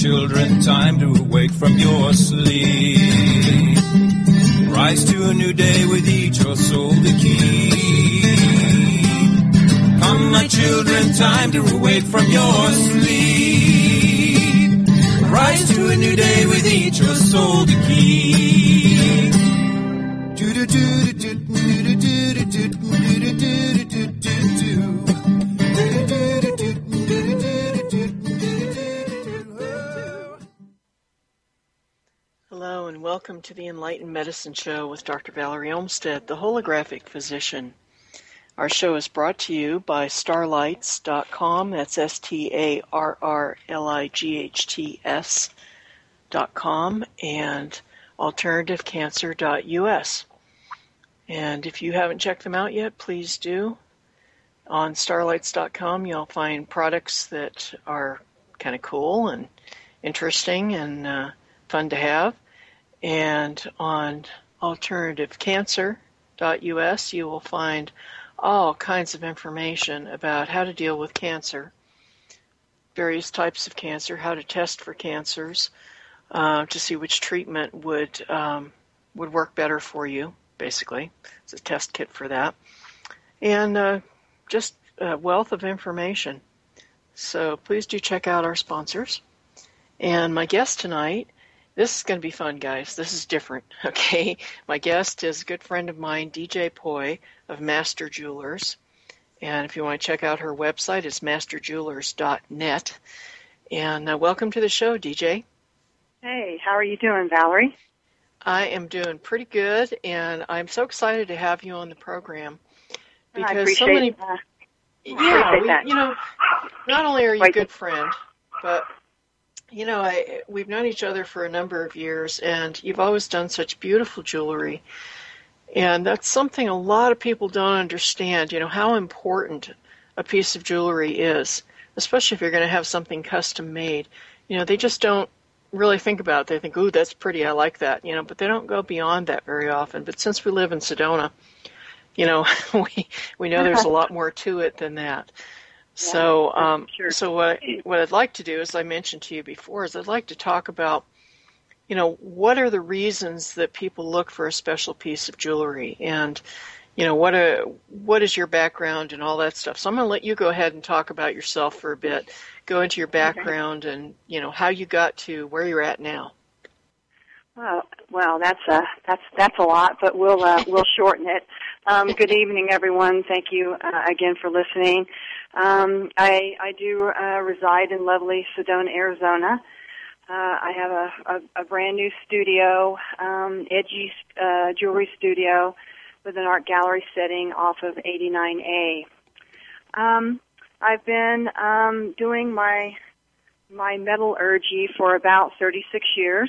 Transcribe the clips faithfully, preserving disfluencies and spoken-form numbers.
children, time to awake from your sleep. Rise to a new day with each your soul to keep. Come, my children, time to awake from your sleep. Rise to a new day with each your soul to keep. Hello and welcome to the Enlightened Medicine Show with Doctor Valerie Olmsted, the holographic physician. Our show is brought to you by starlights dot com, that's S T A R R L I G H T S dot com, and alternative cancer dot U S. And if you haven't checked them out yet, please do. On starlights dot com, you'll find products that are kind of cool and interesting and uh, fun to have. And on alternative cancer dot U S, you will find all kinds of information about how to deal with cancer, various types of cancer, how to test for cancers, uh, to see which treatment would um, would work better for you, basically. It's a test kit for that. And uh, just a wealth of information. So please do check out our sponsors. And my guest tonight, this is going to be fun, guys. This is different, okay? My guest is a good friend of mine, D J Poi of Master Jewelers. And if you want to check out her website, it's master jewelers dot net. And uh, welcome to the show, D J. Hey, how are you doing, Valerie? I am doing pretty good, and I'm so excited to have you on the program. Because I appreciate, so many, uh, yeah, appreciate we, that. you know, not only are you a Wait. good friend, but you know, I, we've known each other for a number of years, and you've always done such beautiful jewelry. And that's something a lot of people don't understand, you know, how important a piece of jewelry is, especially if you're going to have something custom made. You know, they just don't really think about it. They think, ooh, that's pretty, I like that, you know, but they don't go beyond that very often. But since we live in Sedona, you know, we we know there's a lot more to it than that. So, um, sure. so what what I'd like to do, as I mentioned to you before, is I'd like to talk about, you know, what are the reasons that people look for a special piece of jewelry, and, you know, what a what is your background and all that stuff. So I'm going to let you go ahead and talk about yourself for a bit, go into your background, okay, and you know how you got to where you're at now. Well, well, that's a that's that's a lot, but we'll uh, we'll shorten it. Um, good evening, everyone. Thank you uh, again for listening. Um, I, I do uh, reside in lovely Sedona, Arizona. Uh, I have a, a, a brand new studio, um, edgy uh, jewelry studio with an art gallery setting off of eighty-nine A. Um, I've been um, doing my my metallurgy for about thirty-six years.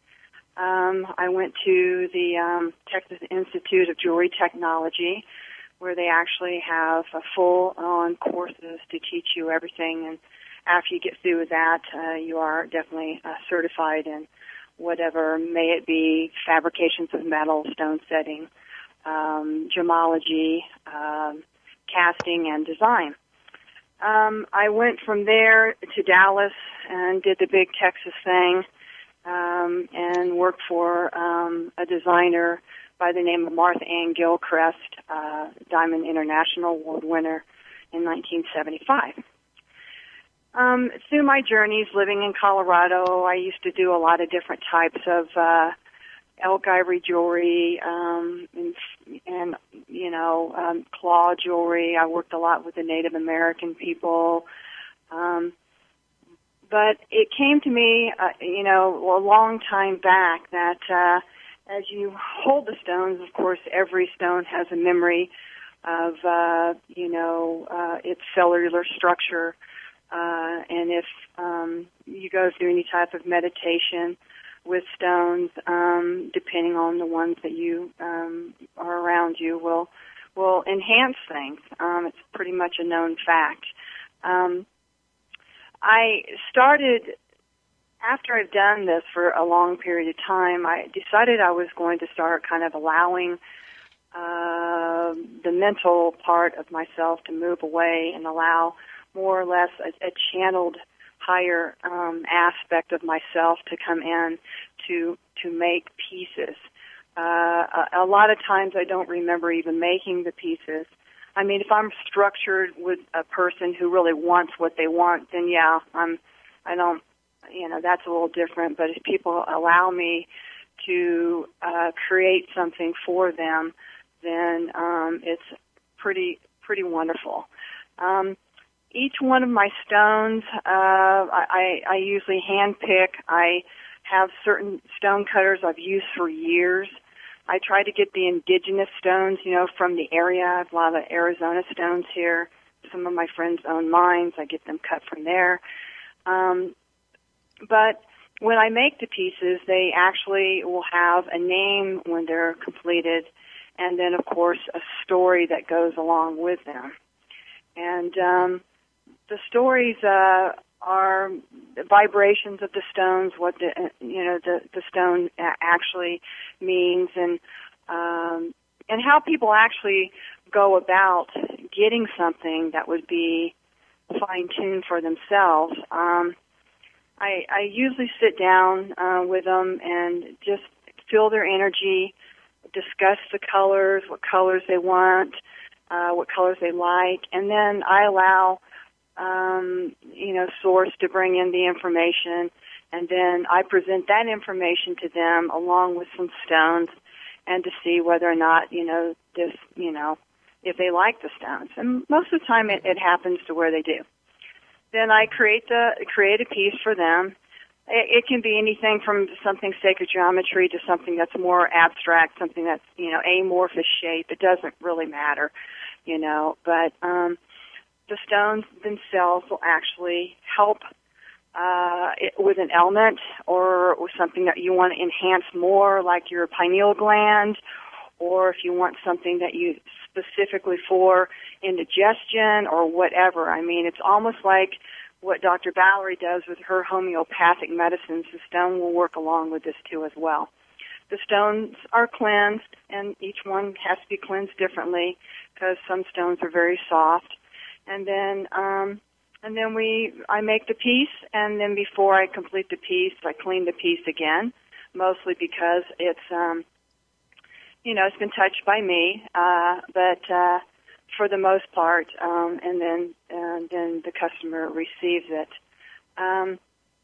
Um, I went to the um, Texas Institute of Jewelry Technology, where they actually have uh, full-on courses to teach you everything. And after you get through with that, uh, you are definitely uh, certified in whatever, may it be fabrications of metal, stone setting, um, gemology, um, casting, and design. Um, I went from there to Dallas and did the big Texas thing, um, and worked for um, a designer by the name of Martha Ann Gilchrist, uh, Diamond International Award winner in nineteen seventy-five. Um, through my journeys living in Colorado, I used to do a lot of different types of uh, elk ivory jewelry um, and, and, you know, um, claw jewelry. I worked a lot with the Native American people. Um, but it came to me, uh, you know, a long time back that uh, as you hold the stones, of course, every stone has a memory of, uh, you know, uh, its cellular structure. Uh, and if um, you go through any type of meditation with stones, um, depending on the ones that you um, are around you, will will enhance things. Um, it's pretty much a known fact. Um, I started, after I've done this for a long period of time, I decided I was going to start kind of allowing uh, the mental part of myself to move away and allow more or less a, a channeled higher um, aspect of myself to come in to to make pieces. Uh, a, a lot of times I don't remember even making the pieces. I mean, if I'm structured with a person who really wants what they want, then yeah, I'm, I don't, you know, that's a little different. But if people allow me to uh, create something for them, then um, it's pretty, pretty wonderful. Um, each one of my stones, uh, I, I usually hand pick. I have certain stone cutters I've used for years. I try to get the indigenous stones, you know, from the area. I have a lot of Arizona stones here. Some of my friends own mines. I get them cut from there. Um, but when I make the pieces, they actually will have a name when they're completed, and then, of course, a story that goes along with them. And um, the stories uh, are the vibrations of the stones, what the you know the the stone actually means, and um, and how people actually go about getting something that would be fine-tuned for themselves. Um, I, I usually sit down uh, with them and just feel their energy, discuss the colors, what colors they want, uh, what colors they like, and then I allow, um, you know, Source to bring in the information, and then I present that information to them along with some stones, and to see whether or not, you know, this, you know, if they like the stones. And most of the time it, it happens to where they do. Then I create the create a piece for them. It, it can be anything from something sacred geometry to something that's more abstract, something that's, you know, amorphous shape. It doesn't really matter, you know. But um, the stones themselves will actually help uh, it, with an element or with something that you want to enhance more, like your pineal gland, or if you want something that you specifically for indigestion or whatever. I mean, it's almost like what Doctor Valerie does with her homeopathic medicines. The stone will work along with this too as well. The stones are cleansed, and each one has to be cleansed differently because some stones are very soft. And then, um, and then we, I make the piece, and then before I complete the piece, I clean the piece again, mostly because it's, um, you know, it's been touched by me, uh, but uh, for the most part, um, and then and then the customer receives it. Um,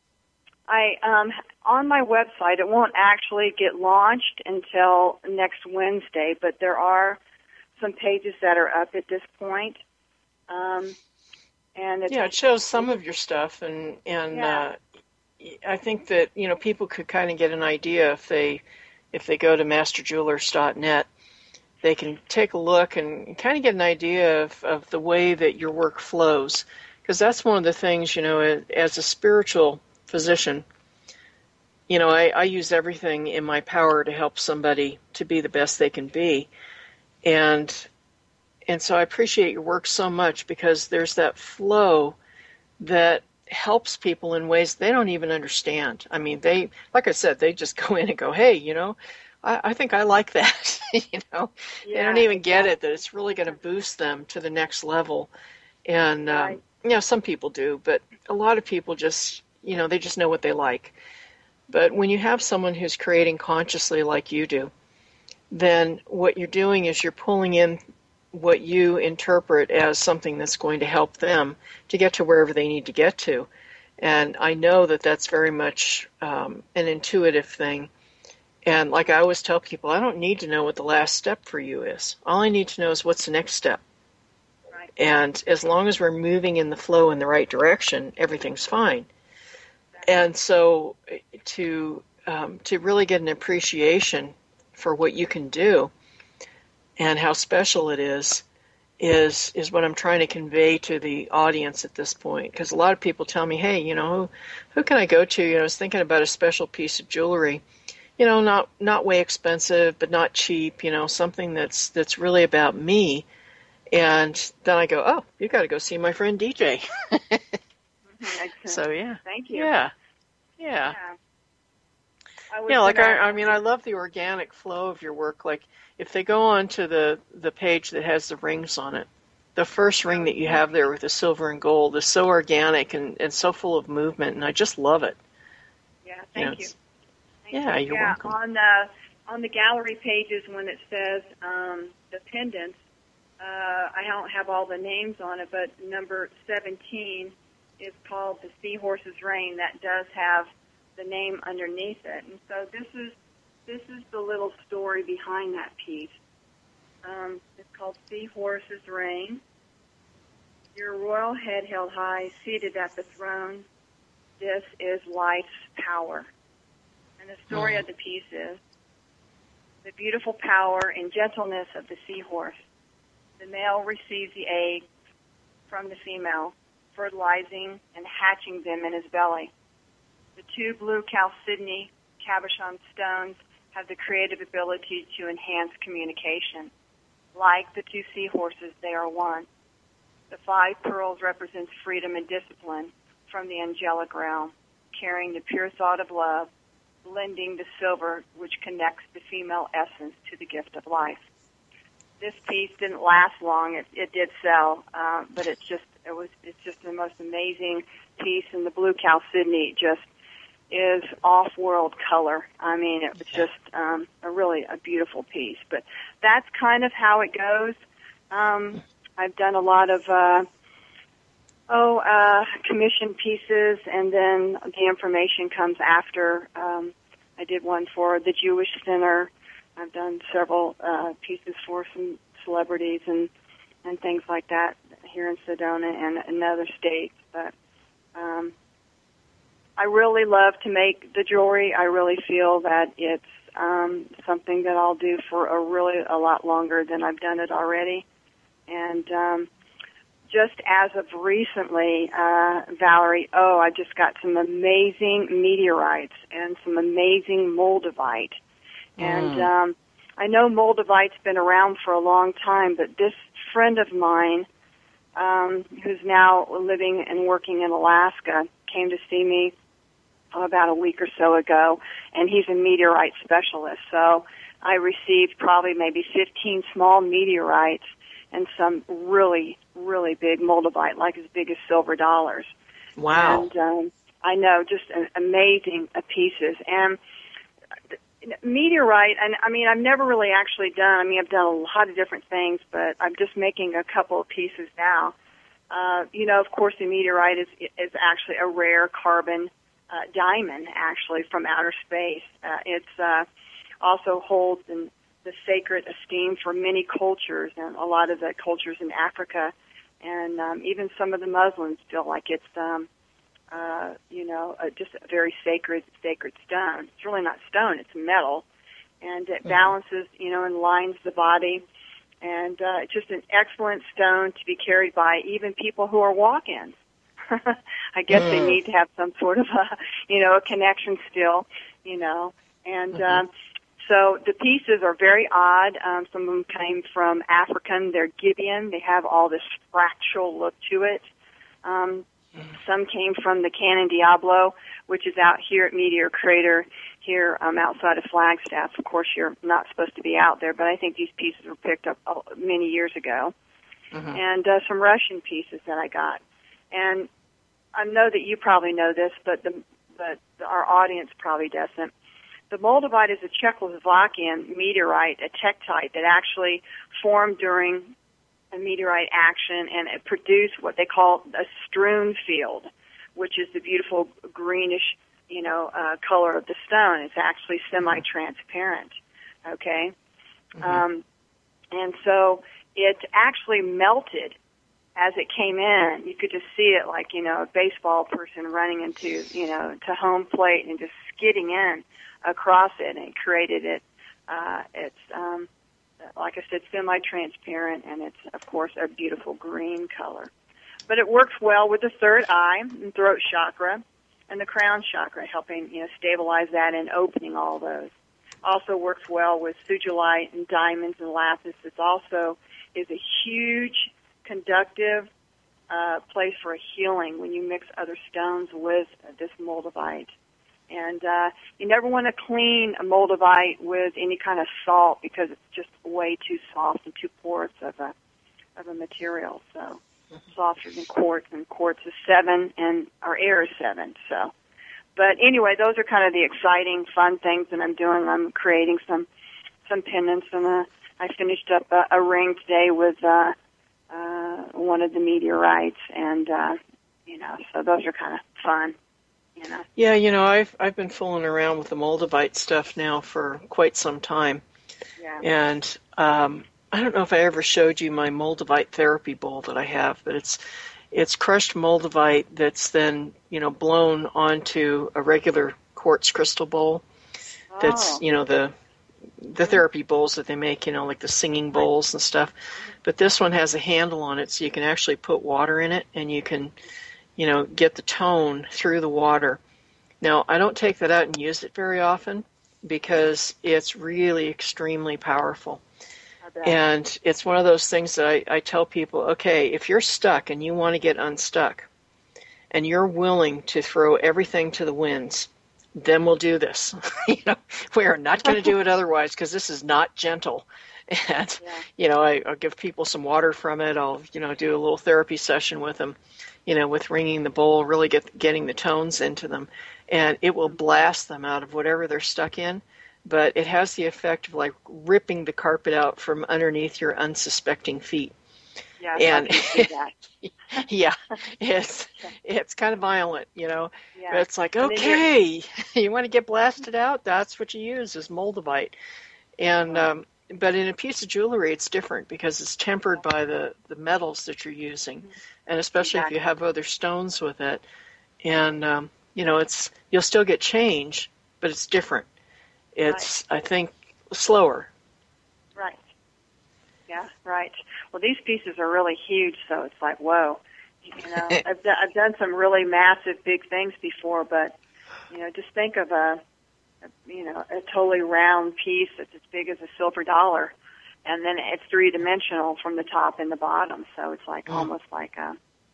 I um, on my website, it won't actually get launched until next Wednesday, but there are some pages that are up at this point. Um, and it's, yeah, it shows some of your stuff, and and yeah. uh, I think that, you know, people could kind of get an idea if they. If they go to master jewelers dot net, they can take a look and kind of get an idea of, of the way that your work flows. Because that's one of the things, you know, as a spiritual physician, you know, I, I use everything in my power to help somebody to be the best they can be. And and so I appreciate your work so much because there's that flow that helps people in ways they don't even understand. I mean, they, like I said, they just go in and go, hey, you know, I, I think I like that. you know, Yeah, they don't even get exactly. it, that it's really going to boost them to the next level. And, um, Right. you know, some people do, but a lot of people just, you know, they just know what they like. But when you have someone who's creating consciously like you do, then what you're doing is you're pulling in what you interpret as something that's going to help them to get to wherever they need to get to. And I know that that's very much um, an intuitive thing. And like I always tell people, I don't need to know what the last step for you is. All I need to know is what's the next step. Right. And as long as we're moving in the flow in the right direction, everything's fine. And so to um, to really get an appreciation for what you can do and how special it is, is is what I'm trying to convey to the audience at this point. Because a lot of people tell me, hey, you know, who, who can I go to? You know, I was thinking about a special piece of jewelry, you know, not not way expensive, but not cheap, you know, something that's that's really about me. And then I go, oh, you got to go see my friend D J. Mm-hmm. So, yeah. Thank you. Yeah. Yeah. Yeah. I was Yeah, like gonna, I, I mean, I love the organic flow of your work. Like if they go on to the, the page that has the rings on it, the first ring that you have there with the silver and gold is so organic and, and so full of movement, and I just love it. Yeah, thank you. you. Thank yeah, you. you're yeah, welcome. On the, on the gallery pages when it says um, the pendants, uh, I don't have all the names on it, but number seventeen is called the Seahorse's Reign. That does have the name underneath it. And so this is this is the little story behind that piece. Um, it's called Seahorse's Reign. Your royal head held high, seated at the throne. This is life's power. And the story mm. of the piece is the beautiful power and gentleness of the seahorse. The male receives the egg from the female, fertilizing and hatching them in his belly. The two blue chalcedony cabochon stones have the creative ability to enhance communication. Like the two seahorses, they are one. The five pearls represents freedom and discipline from the angelic realm, carrying the pure thought of love, blending the silver which connects the female essence to the gift of life. This piece didn't last long. It, it did sell, uh, but it's just it was it's just the most amazing piece. And the blue chalcedony just is off-world color. I mean, it was just um, a really a beautiful piece. But that's kind of how it goes. Um, I've done a lot of uh, oh uh, commission pieces, and then the information comes after. Um, I did one for the Jewish Center. I've done several uh, pieces for some celebrities and, and things like that here in Sedona and in other states. But um, I really love to make the jewelry. I really feel that it's um, something that I'll do for a really a lot longer than I've done it already. And um, just as of recently, uh, Valerie, oh, I just got some amazing meteorites and some amazing moldavite. And mm. um, I know moldavite's been around for a long time, but this friend of mine, um, who's now living and working in Alaska, came to see me about a week or so ago, and he's a meteorite specialist. So I received probably maybe fifteen small meteorites and some really, really big moldavite, like as big as silver dollars. Wow. And um, I know, just amazing pieces. And meteorite, and I mean, I've never really actually done, I mean, I've done a lot of different things, but I'm just making a couple of pieces now. Uh, you know, of course, the meteorite is is actually a rare carbon uh, diamond, actually, from outer space. Uh, it's uh, also holds in the sacred esteem for many cultures, and a lot of the cultures in Africa, and um, even some of the Muslims feel like it's um, Uh, you know, uh, just a very sacred, sacred stone. It's really not stone; it's metal, and it mm-hmm. balances, you know, and lines the body. And uh, it's just an excellent stone to be carried by even people who are walk-ins. I guess mm. they need to have some sort of a, you know, a connection still, you know. And mm-hmm. um, so the pieces are very odd. Um, some of them came from African. They're Gibeon. They have all this fractal look to it. Um, Some came from the Canon Diablo, which is out here at Meteor Crater here um, outside of Flagstaff. Of course, you're not supposed to be out there, but I think these pieces were picked up many years ago. Mm-hmm. And uh, some Russian pieces that I got. And I know that you probably know this, but the, but our audience probably doesn't. The moldavite is a Czechoslovakian meteorite, a tektite that actually formed during a meteorite action, and it produced what they call a strewn field, which is the beautiful greenish, you know, uh, color of the stone. It's actually semi-transparent, okay? Mm-hmm. Um, and so it actually melted as it came in. You could just see it like, you know, a baseball person running into, you know, to home plate and just skidding in across it, and it created it. Uh, it's, um, like I said, semi-transparent, and it's, of course, a beautiful green color. But it works well with the third eye and throat chakra and the crown chakra, helping, you know, stabilize that and opening all those. Also works well with sugilite and diamonds and lapis. It also is a huge conductive uh, place for a healing when you mix other stones with this moldavite. And uh, you never want to clean a moldavite with any kind of salt because it's just way too soft and too porous of a of a material, so softer than quartz, and quartz is seven, and our air is seven. So, but anyway, those are kind of the exciting, fun things that I'm doing. I'm creating some some pendants, and uh, I finished up a, a ring today with uh, uh, one of the meteorites, and uh, you know, so those are kind of fun. You know. Yeah, you know, I've I've been fooling around with the Moldavite stuff now for quite some time, Yeah. and um, I don't know if I ever showed you my Moldavite therapy bowl that I have, but it's it's crushed Moldavite that's then, you know, blown onto a regular quartz crystal bowl. Oh. That's, you know, the the therapy bowls that they make, you know, like the singing bowls and stuff. But this one has a handle on it, so you can actually put water in it, and you can, you know, get the tone through the water. Now, I don't take that out and use it very often because it's really extremely powerful. And it's one of those things that I, I tell people, okay, if you're stuck and you want to get unstuck and you're willing to throw everything to the winds, then we'll do this. You know, we are not going to do it otherwise because this is not gentle. And, Yeah. you know, I, I'll give people some water from it. I'll, you know, do a little therapy session with them, you know, with ringing the bowl, really get getting the tones into them. And it will blast them out of whatever they're stuck in. But it has the effect of like ripping the carpet out from underneath your unsuspecting feet. Yeah, And I can see that. yeah, it's it's kind of violent, you know. Yeah. But it's like, And then okay, you want to get blasted out? That's what you use is Moldavite. And um, but in a piece of jewelry, it's different because it's tempered by the, the metals that you're using, and especially Exactly. if you have other stones with it. And um, you know, it's you'll still get change, but it's different. It's, I think, slower. Right. Yeah, right. Well, these pieces are really huge, so it's like, whoa. You know, I've, do, I've done some really massive, big things before, but, you know, just think of a, a, you know, a totally round piece that's as big as a silver dollar, and then it's three-dimensional from the top and the bottom, so it's like Mm. almost like a,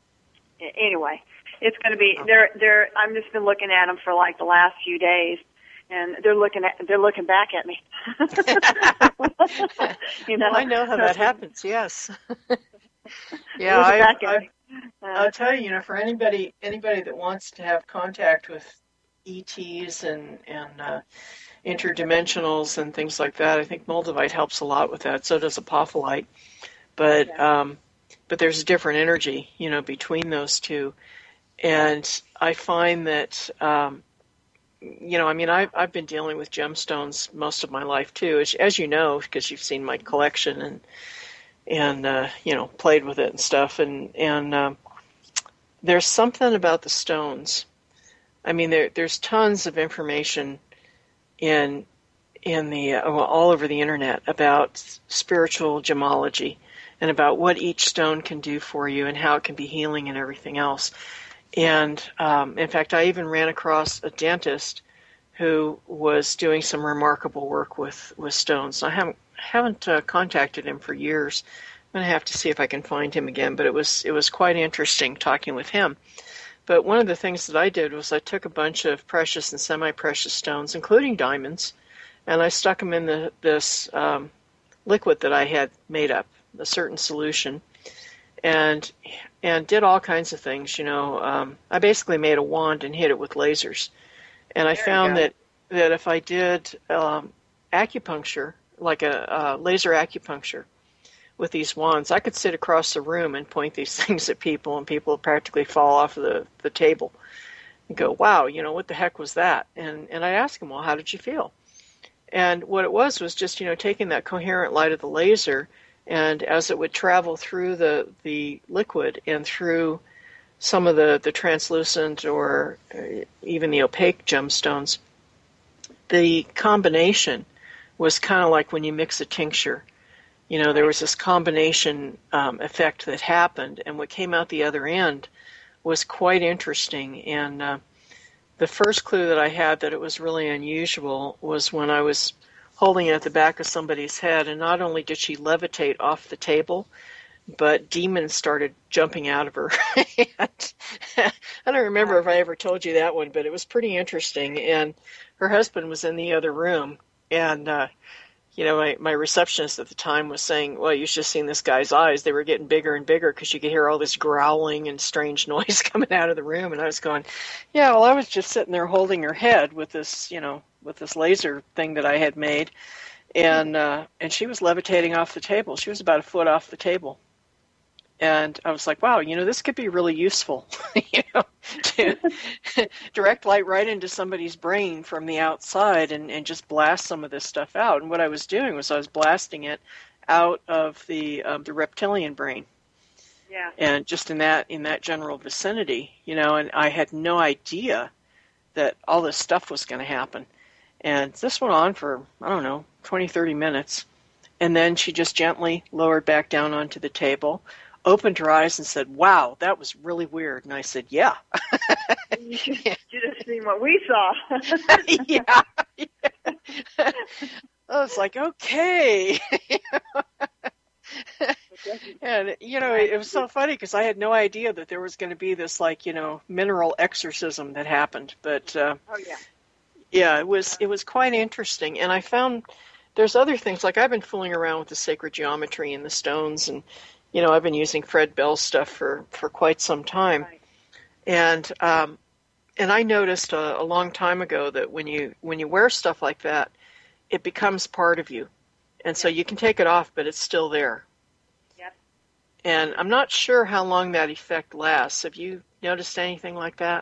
anyway, it's going to be, they're, they're, I've just been looking at them for like the last few days, and they're looking at they're looking back at me. You know, Well, I know how that happens. Yes. Yeah, Looking I, back at I, me. Uh, I'll tell you, you know, for anybody anybody that wants to have contact with E Ts and and uh, interdimensionals and things like that, I think Moldavite helps a lot with that. So does apophyllite, but Yeah. um, but there's a different energy, you know, between those two, and I find that. Um, You know, I mean, I've, I've been dealing with gemstones most of my life, too, as, as you know, because you've seen my collection and, and uh, you know, played with it and stuff. And, and um, there's something about the stones. I mean, there, there's tons of information in, in the, uh, well, all over the internet about spiritual gemology and about what each stone can do for you and how it can be healing and everything else. And, um, in fact, I even ran across a dentist who was doing some remarkable work with, with stones. I haven't haven't uh, contacted him for years. I'm going to have to see if I can find him again, but it was it was quite interesting talking with him. But one of the things that I did was I took a bunch of precious and semi-precious stones, including diamonds, and I stuck them in the, this um, liquid that I had made up, a certain solution, and and did all kinds of things. You know, um, I basically made a wand and hit it with lasers, and I There you found go. that that if I did um, acupuncture, like a uh, laser acupuncture with these wands, I could sit across the room and point these things at people, and people would practically fall off of the, the table and go, "Wow, you know, what the heck was that?" And and I asked them, "Well, how did you feel?" And what it was was just, you know, taking that coherent light of the laser, and as it would travel through the, the liquid and through some of the, the translucent or even the opaque gemstones, the combination was kind of like when you mix a tincture. You know, there was this combination um, effect that happened, and what came out the other end was quite interesting. And uh, the first clue that I had that it was really unusual was when I was holding it at the back of somebody's head, and not only did she levitate off the table, but demons started jumping out of her. And I don't remember if I ever told you that one, but it was pretty interesting. And her husband was in the other room, and uh, you know, my, my receptionist at the time was saying, well, you should have seen this guy's eyes. They were getting bigger and bigger because you could hear all this growling and strange noise coming out of the room. And I was going, yeah, well, I was just sitting there holding her head with this, you know, with this laser thing that I had made. And, uh, and she was levitating off the table. She was about a foot off the table. And I was like, wow, you know, this could be really useful, you know, to direct light right into somebody's brain from the outside and, and just blast some of this stuff out. And what I was doing was I was blasting it out of the um, the reptilian brain. Yeah. And just in that in that general vicinity, you know, and I had no idea that all this stuff was going to happen. And this went on for, I don't know, twenty, thirty minutes. And then she just gently lowered back down onto the table, opened her eyes and said, wow, that was really weird. And I said, yeah. You should have seen what we saw. yeah. yeah. I was like, okay. And, you know, it was so funny because I had no idea that there was going to be this, like, you know, mineral exorcism that happened. But, uh, oh, yeah. Yeah, it was, it was quite interesting. And I found there's other things, like I've been fooling around with the sacred geometry and the stones, and you know, I've been using Fred Bell stuff for, for quite some time. Right. And um, and I noticed a, a long time ago that when you when you wear stuff like that, it becomes part of you. And so you can take it off, but it's still there. Yep. And I'm not sure how long that effect lasts. Have you noticed anything like that?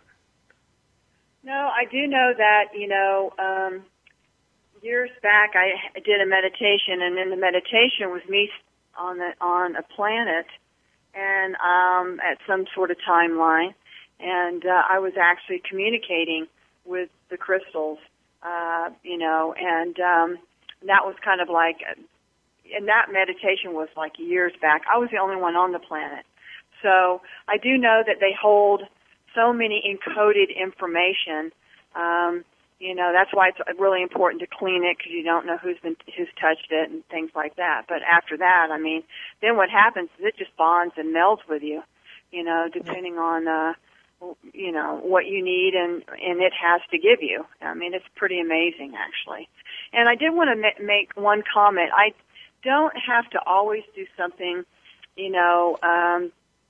No, I do know that, you know, um, years back I did a meditation, and in the meditation was me on the, on a planet and um, at some sort of timeline, and uh, I was actually communicating with the crystals, uh, you know, and um, that was kind of like, and that meditation was like years back. I was the only one on the planet. So I do know that they hold so many encoded information. Um, You know, that's why it's really important to clean it, because you don't know who's been who's touched it and things like that. But after that, I mean, then what happens is it just bonds and melds with you, you know, depending on, uh, you know, what you need and, and it has to give you. I mean, it's pretty amazing, actually. And I did want to ma- make one comment. I don't have to always do something, you know, um,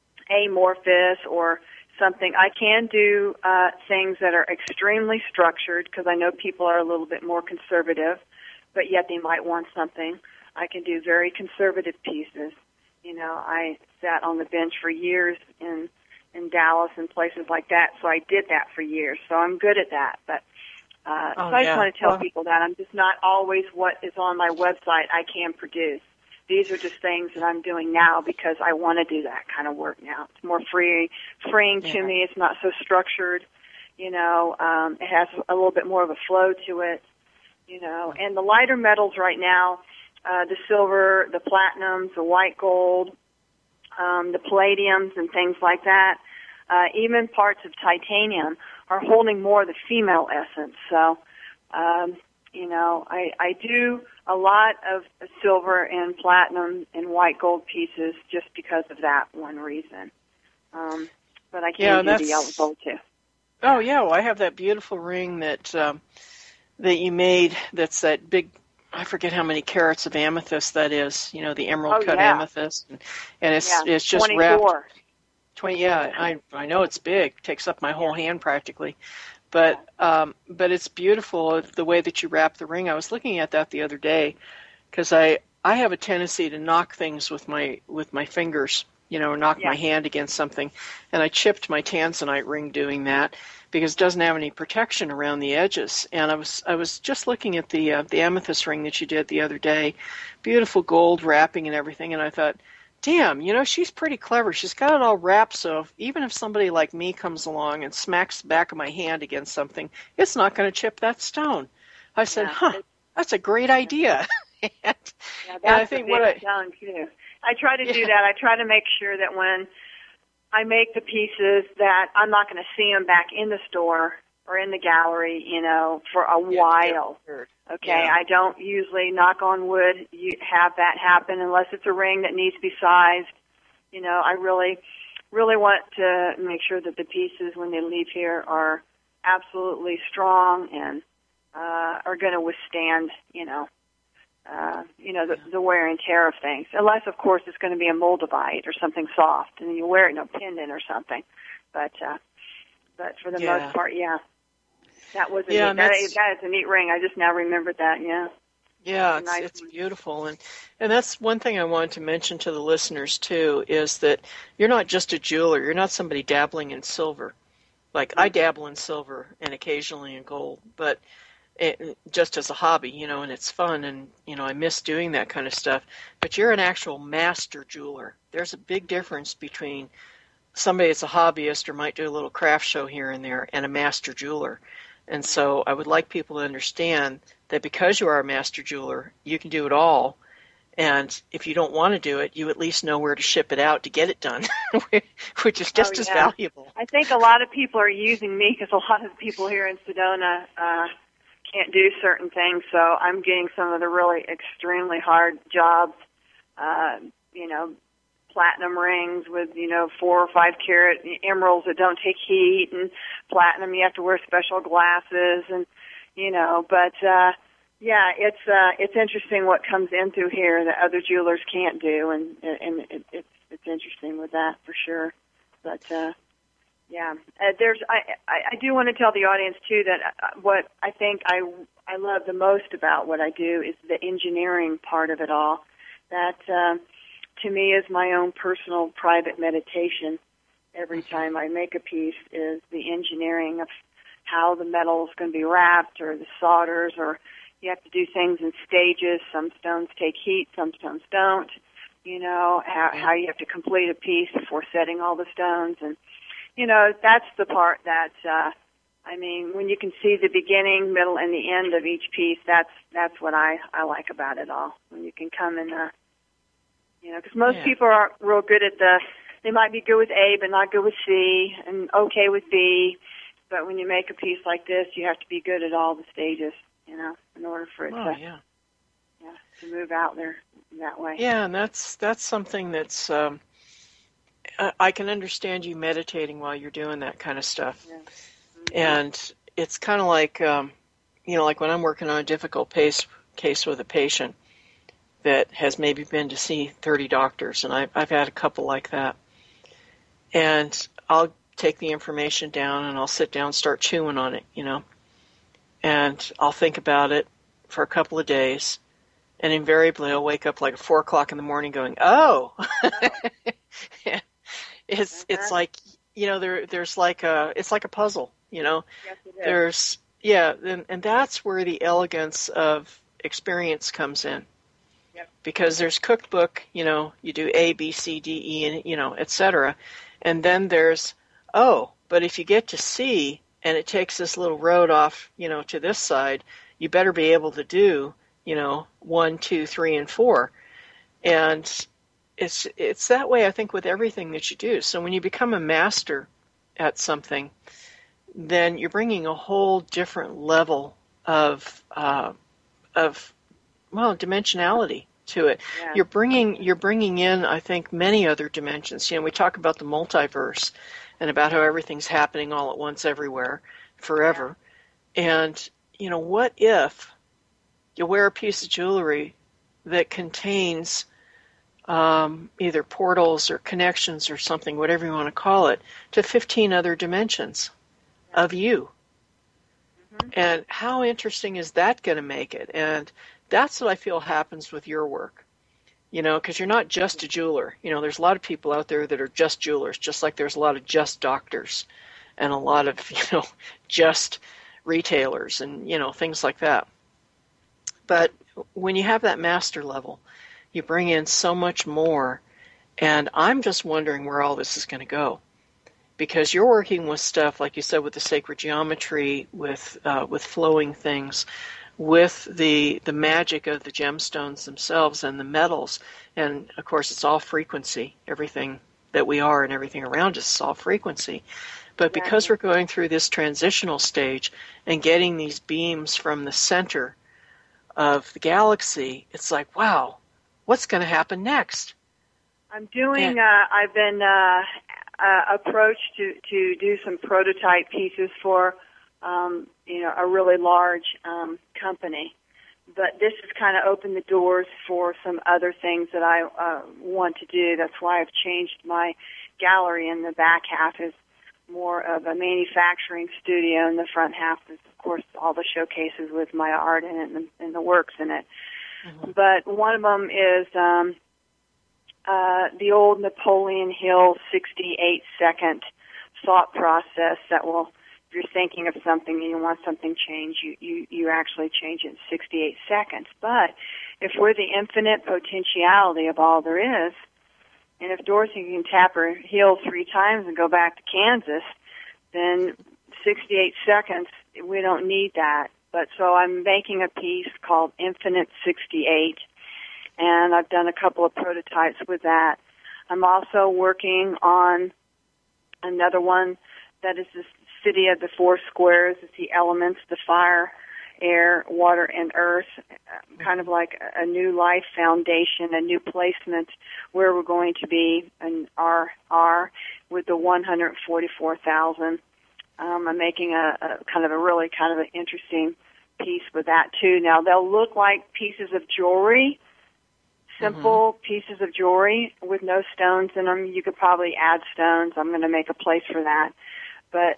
amorphous or something. I can do uh, things that are extremely structured, because I know people are a little bit more conservative, but yet they might want something. I can do very conservative pieces. You know, I sat on the bench for years in in Dallas and places like that, so I did that for years. So I'm good at that. But uh, oh, so I yeah. just want to tell well, people that I'm just not always what is on my website I can produce. These are just things that I'm doing now because I want to do that kind of work now. It's more free, freeing to yeah. me. It's not so structured. You know, um, it has a little bit more of a flow to it. You know, and the lighter metals right now, uh, the silver, the platinums, the white gold, um, the palladiums, and things like that. Uh, even parts of titanium are holding more of the female essence. So, um, you know, I, I do a lot of silver and platinum and white gold pieces just because of that one reason. Um, but I can't yeah, do that's... the yellow gold too. Oh yeah, well I have that beautiful ring that um, that you made. That's that big. I forget how many carats of amethyst that is. You know, the emerald Oh, cut yeah. amethyst, and, and it's Yeah, it's just twenty-four. wrapped. Twenty. Yeah, I I know it's big. It takes up my whole hand practically. But um, but it's beautiful the way that you wrap the ring. I was looking at that the other day because I, I have a tendency to knock things with my with my fingers, you know, or knock Yeah. my hand against something. And I chipped my tanzanite ring doing that because it doesn't have any protection around the edges. And I was I was just looking at the uh, the amethyst ring that you did the other day, beautiful gold wrapping and everything. And I thought, damn, you know, she's pretty clever. She's got it all wrapped, so if, even if somebody like me comes along and smacks the back of my hand against something, it's not going to chip that stone. I said, Yeah. huh, that's a great idea. and, Yeah, that's and I think a big what I, stone too. I try to do Yeah. that. I try to make sure that when I make the pieces that I'm not going to see them back in the store or in the gallery, you know, for a Yeah, while. yeah. Okay, Yeah. I don't usually, knock on wood, you have that happen unless it's a ring that needs to be sized. You know, I really, really want to make sure that the pieces, when they leave here, are absolutely strong and uh, are going to withstand, you know, uh, you know, the, the wear and tear of things. Unless, of course, it's going to be a moldavite or something soft, and you wear it in a pendant or something. But uh, but for the Yeah. most part, yeah. That was a Yeah, neat, and that, that's- that is a neat ring. I just now remembered that, yeah. Yeah, It's it's, a nice it's one. beautiful. And, and that's one thing I wanted to mention to the listeners, too, is that you're not just a jeweler. You're not somebody dabbling in silver. Like, I dabble in silver and occasionally in gold, but it, just as a hobby, you know, and it's fun, and, you know, I miss doing that kind of stuff. But you're an actual master jeweler. There's a big difference between somebody that's a hobbyist or might do a little craft show here and there and a master jeweler. And so I would like people to understand that because you are a master jeweler, you can do it all. And if you don't want to do it, you at least know where to ship it out to get it done, which is just Oh, as yeah. valuable. I think a lot of people are using me because a lot of people here in Sedona uh, can't do certain things. So I'm getting some of the really extremely hard jobs, uh, you know, platinum rings with, you know, four or five carat emeralds that don't take heat, and platinum, you have to wear special glasses, and, you know, but, uh, yeah, it's, uh, it's interesting what comes in through here that other jewelers can't do, and, and it, it's, it's interesting with that for sure. But, uh, yeah, uh, there's, I, I, I do want to tell the audience too that uh, what I think I, I love the most about what I do is the engineering part of it all. That, uh, to me, is my own personal private meditation. Every time I make a piece is the engineering of how the metal is going to be wrapped, or the solders, or you have to do things in stages. Some stones take heat, some stones don't. You know, how, how you have to complete a piece before setting all the stones. And, you know, that's the part that, uh, I mean, when you can see the beginning, middle, and the end of each piece, that's that's what I, I like about it all. When you can come and, uh, you know, because most Yeah. people aren't real good at the, they might be good with A but not good with C, and okay with B. But when you make a piece like this, you have to be good at all the stages, you know, in order for it Oh, to, yeah. yeah, to move out there that way. Yeah, and that's that's something that's, um, I I can understand you meditating while you're doing that kind of stuff. Yeah. And it's kind of like, um, you know, like when I'm working on a difficult case, case with a patient that has maybe been to see thirty doctors, and I've, I've had a couple like that. And I'll take the information down and I'll sit down and start chewing on it, you know. And I'll think about it for a couple of days. And invariably I'll wake up like at four o'clock in the morning going, oh, it's, it's like, you know, there, there's like a, it's like a puzzle, you know, Yes, it is. there's, yeah. And, and that's where the elegance of experience comes in. Yep. Because there's cookbook, you know, you do A, B, C, D, E, and, you know, et cetera. And then there's, oh, but if you get to C and it takes this little road off, you know, to this side, you better be able to do, you know, one, two, three, and four. And it's it's that way, I think, with everything that you do. So when you become a master at something, then you're bringing a whole different level of uh, of well dimensionality to it. Yeah. You're bringing you're bringing in, I think, many other dimensions. You know, we talk about the multiverse and about how everything's happening all at once everywhere, forever. Yeah. And you know, what if you wear a piece of jewelry that contains um, either portals or connections or something, whatever you want to call it, to fifteen other dimensions of you? Mm-hmm. And how interesting is that going to make it? And that's what I feel happens with your work, you know, because you're not just a jeweler. You know, there's a lot of people out there that are just jewelers, just like there's a lot of just doctors and a lot of, you know, just retailers and, you know, things like that. But when you have that master level, you bring in so much more. And I'm just wondering where all this is going to go. Because you're working with stuff, like you said, with the sacred geometry, with uh, with flowing things, with the the magic of the gemstones themselves and the metals. And, of course, it's all frequency. Everything that we are and everything around us is all frequency. But because we're going through this transitional stage and getting these beams from the center of the galaxy, it's like, wow, what's going to happen next? I'm doing, And, uh, I've been uh, uh, approached to, to do some prototype pieces for, um, you know, a really large um, company. but this has kind of opened the doors for some other things that I uh, want to do. That's why I've changed my gallery, and the back half is more of a manufacturing studio, and the front half is, of course, all the showcases with my art in it and, and the works in it. Mm-hmm. But one of them is um, uh, the old Napoleon Hill sixty-eight second thought process that will, if you're thinking of something and you want something changed, you, you, you actually change it in sixty-eight seconds. But if we're the infinite potentiality of all there is, and if Dorothy can tap her heel three times and go back to Kansas, then sixty-eight seconds, we don't need that. But so I'm making a piece called Infinite sixty-eight, and I've done a couple of prototypes with that. I'm also working on another one that is the city of the four squares. It's the elements, the fire, air, water, and earth, kind of like a new life foundation, a new placement where we're going to be an R R with the one hundred forty-four thousand. Um, I'm making a, a kind of a really kind of an interesting piece with that too. Now they'll look like pieces of jewelry, simple mm-hmm. pieces of jewelry with no stones in them. You could probably add stones. I'm going to make a place for that. But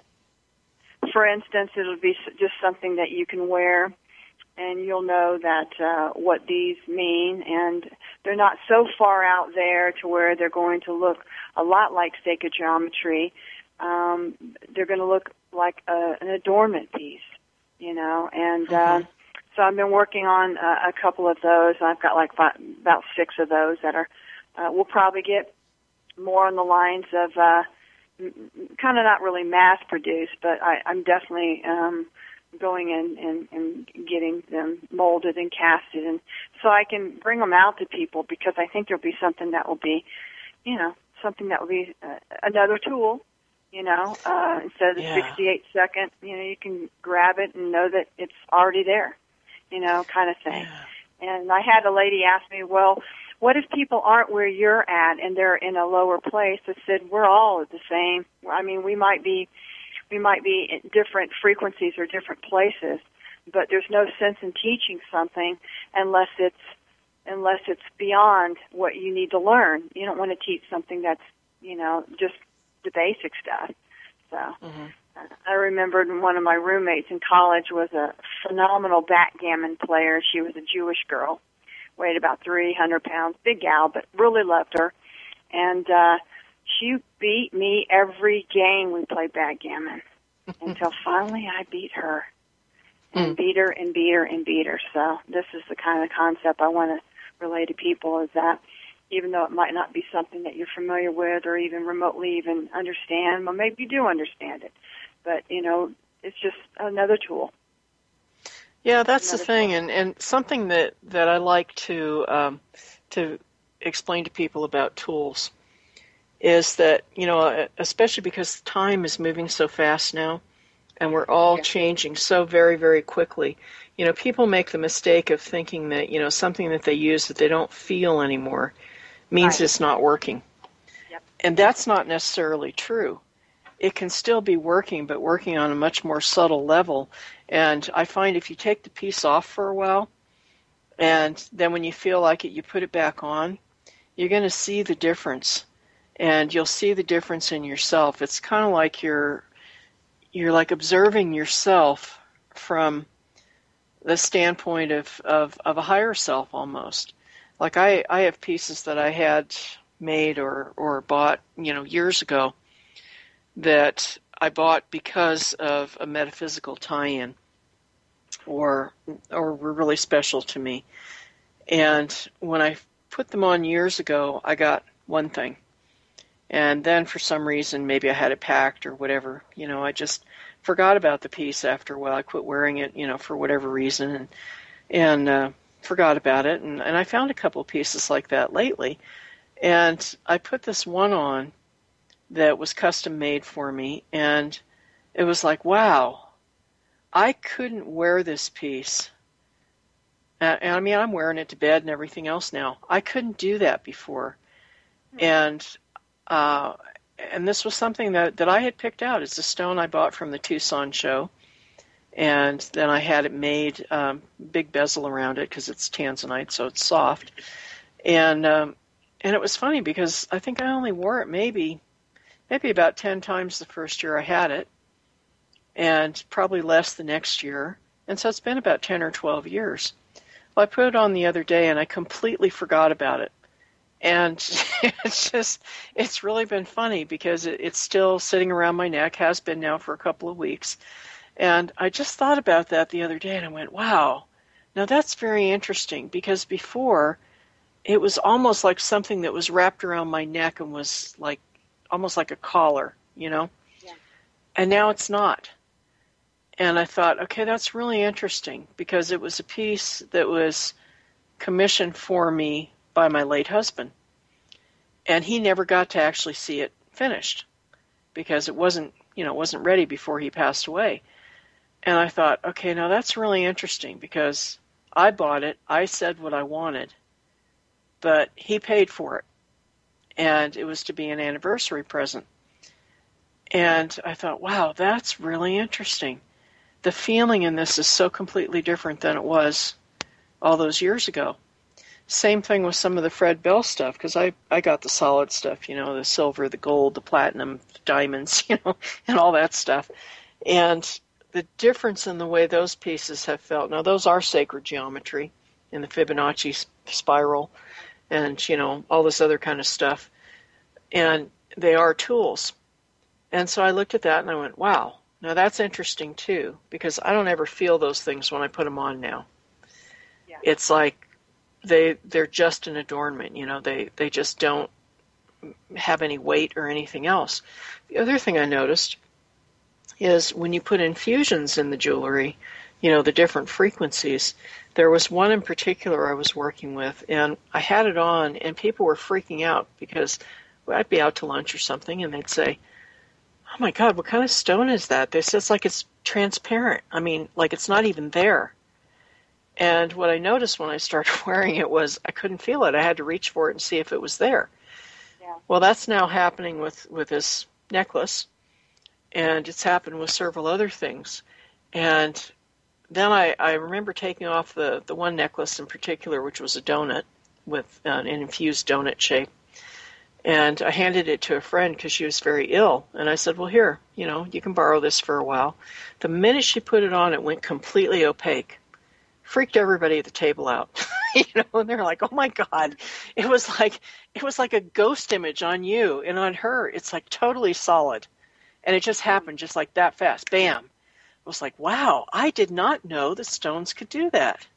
for instance, it'll be just something that you can wear, and you'll know that uh, what these mean, and they're not so far out there to where they're going to look a lot like sacred geometry. Um, they're going to look like a, an adornment piece, you know, and mm-hmm. uh, so I've been working on uh, a couple of those. I've got like five, about six of those that are, uh, we'll probably get more on the lines of uh, kind of not really mass-produced, but I, I'm definitely um, going in and, and getting them molded and casted, and so I can bring them out to people, because I think there'll be something that will be, you know, something that will be uh, another tool, you know, uh, instead of the yeah. sixty-eight second, you know, you can grab it and know that it's already there, you know, kind of thing. Yeah. And I had a lady ask me, well, what if people aren't where you're at and they're in a lower place? I said, we're all the same. I mean, we might be, we might be at different frequencies or different places, but there's no sense in teaching something unless it's, unless it's beyond what you need to learn. You don't want to teach something that's, you know, just the basic stuff. So mm-hmm. I remembered one of my roommates in college was a phenomenal backgammon player. She was a Jewish girl, weighed about three hundred pounds, big gal, but really loved her. And uh, she beat me every game we played backgammon until finally I beat her and mm. beat her and beat her and beat her. So this is the kind of concept I want to relay to people, is that even though it might not be something that you're familiar with or even remotely even understand, well, maybe you do understand it, but, you know, it's just another tool. Yeah, that's another the thing, tool. and, and something that, that I like to um, to explain to people about tools is that, you know, especially because time is moving so fast now, and we're all yeah. changing so very, very quickly. You know, people make the mistake of thinking that, you know, something that they use that they don't feel anymore means right. it's not working. Yep. And that's not necessarily true. It can still be working, but working on a much more subtle level. And I find if you take the piece off for a while, and then when you feel like it, you put it back on, you're going to see the difference. And you'll see the difference in yourself. It's kind of like you're, you're like observing yourself from the standpoint of, of, of a higher self almost. Like I, I have pieces that I had made or, or bought, you know, years ago that I bought because of a metaphysical tie-in or or were really special to me. And when I put them on years ago, I got one thing. And then for some reason, maybe I had it packed or whatever, you know, I just forgot about the piece after a while. I quit wearing it, you know, for whatever reason, and and uh, forgot about it. And, and I found a couple of pieces like that lately. And I put this one on that was custom made for me, and it was like, wow, I couldn't wear this piece. Uh, and I mean, I'm wearing it to bed and everything else now. I couldn't do that before. And uh, and this was something that, that I had picked out. It's a stone I bought from the Tucson show. And then I had it made, um, big bezel around it because it's tanzanite, so it's soft. And um, and it was funny because I think I only wore it maybe maybe about ten times the first year I had it, and probably less the next year. And so it's been about ten or twelve years. Well, I put it on the other day, and I completely forgot about it. And it's just, it's really been funny because it, it's still sitting around my neck, has been now for a couple of weeks. And I just thought about that the other day, and I went, wow, now that's very interesting, because before it was almost like something that was wrapped around my neck and was like almost like a collar, you know? Yeah. And now it's not. And I thought, okay, that's really interesting, because it was a piece that was commissioned for me by my late husband. And he never got to actually see it finished because it wasn't, you know, it wasn't ready before he passed away. And I thought, okay, now that's really interesting, because I bought it, I said what I wanted, but he paid for it. And it was to be an anniversary present. And I thought, wow, that's really interesting. The feeling in this is so completely different than it was all those years ago. Same thing with some of the Fred Bell stuff, because I, I got the solid stuff, you know, the silver, the gold, the platinum, the diamonds, you know, and all that stuff. And the difference in the way those pieces have felt, now those are sacred geometry in the Fibonacci spiral and, you know, all this other kind of stuff. And they are tools. And so I looked at that and I went, wow, now that's interesting too, because I don't ever feel those things when I put them on now. Yeah. It's like they, they're just an adornment, you know, they, they just don't have any weight or anything else. The other thing I noticed is when you put infusions in the jewelry, you know, the different frequencies. There was one in particular I was working with, and I had it on, and people were freaking out because I'd be out to lunch or something, and they'd say, oh my God, what kind of stone is that? They said it's like it's transparent. I mean, like it's not even there. And what I noticed when I started wearing it was I couldn't feel it. I had to reach for it and see if it was there. Yeah. Well, that's now happening with, with this necklace, and it's happened with several other things. And then I, I remember taking off the, the one necklace in particular, which was a donut with an infused donut shape. And I handed it to a friend because she was very ill. And I said, well, here, you know, you can borrow this for a while. The minute she put it on, it went completely opaque. Freaked everybody at the table out. You know, and they're like, oh my God. It was like it was like a ghost image on you, and on her, it's like totally solid. And it just happened just like that fast. Bam. It was like, wow, I did not know that stones could do that.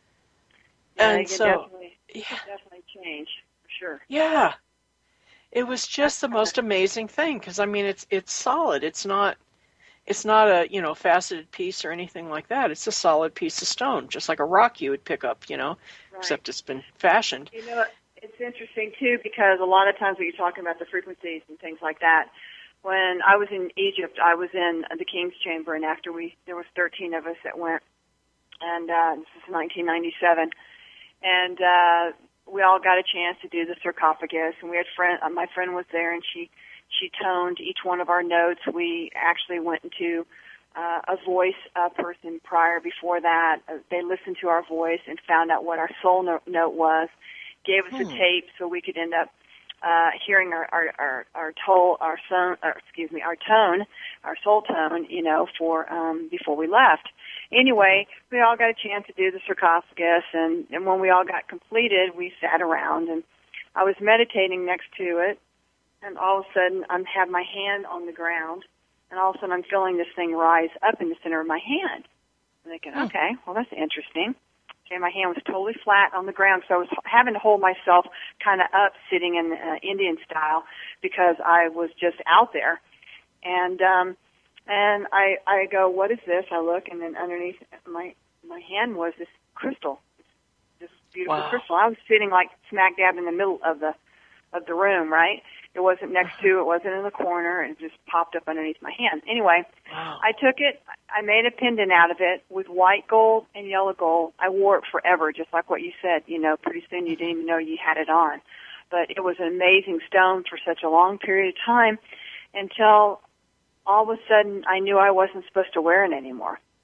Yeah, and it so definitely, yeah. definitely change, for sure. Yeah. It was just the most amazing thing, because I mean it's it's solid. It's not it's not a, you know, faceted piece or anything like that. It's a solid piece of stone, just like a rock you would pick up, you know, Right. except it's been fashioned. You know, it's interesting, too, because a lot of times when you're talking about the frequencies and things like that, when I was in Egypt, I was in the King's Chamber, and after we, there was thirteen of us that went, and uh, this is nineteen ninety-seven, and uh, we all got a chance to do the sarcophagus, and we had friend, uh, my friend was there, and she she toned each one of our notes. We actually went into uh, a voice uh, person prior before that. Uh, they listened to our voice and found out what our soul no- note was, gave us Hmm. a tape so we could end up uh, hearing our our our, our tone, our son, or, excuse me, our tone, our soul tone, you know, for um, before we left. Anyway, we all got a chance to do the sarcophagus, and, and when we all got completed, we sat around, and I was meditating next to it, and all of a sudden, I have my hand on the ground, and all of a sudden, I'm feeling this thing rise up in the center of my hand. I'm thinking, Hmm. okay, well, that's interesting. Okay, my hand was totally flat on the ground, so I was having to hold myself kind of up, sitting in uh, Indian style, because I was just out there. And um, and I I go, what is this? I look, and then underneath my my hand was this crystal, this beautiful Wow. crystal. I was sitting like smack dab in the middle of the of the room, right? It wasn't next to, it wasn't in the corner, it just popped up underneath my hand. Anyway, Wow. I took it, I made a pendant out of it with white gold and yellow gold. I wore it forever, just like what you said. You know, pretty soon you didn't even know you had it on. But it was an amazing stone for such a long period of time until all of a sudden I knew I wasn't supposed to wear it anymore.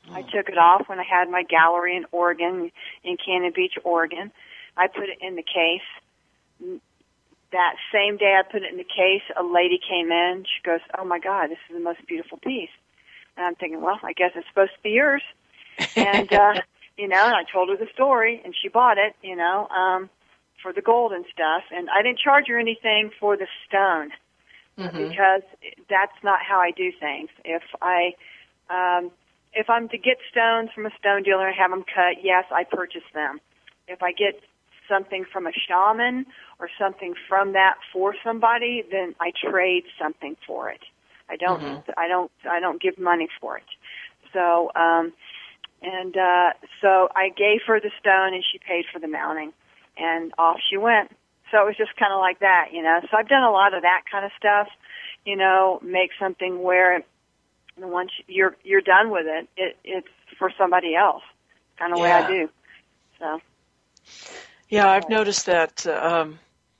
I took it off when I had my gallery in Oregon, in Cannon Beach, Oregon. I put it in the case. That same day I put it in the case, a lady came in. She goes, "Oh, my God, this is the most beautiful piece." And I'm thinking, well, I guess it's supposed to be yours. And, uh, you know, and I told her the story, and she bought it, you know, um, for the gold and stuff. And I didn't charge her anything for the stone mm-hmm. because that's not how I do things. If I... Um, If I'm to get stones from a stone dealer and have them cut, yes, I purchase them. If I get something from a shaman or something from that for somebody, then I trade something for it. I don't. Mm-hmm. I don't. I don't give money for it. So, um, and uh, so I gave her the stone, and she paid for the mounting, and off she went. So it was just kind of like that, you know. So I've done a lot of that kind of stuff, you know, make something where. And once you're you're done with it, it it's for somebody else. Kind of yeah. way I do. So. Yeah, I've noticed that um,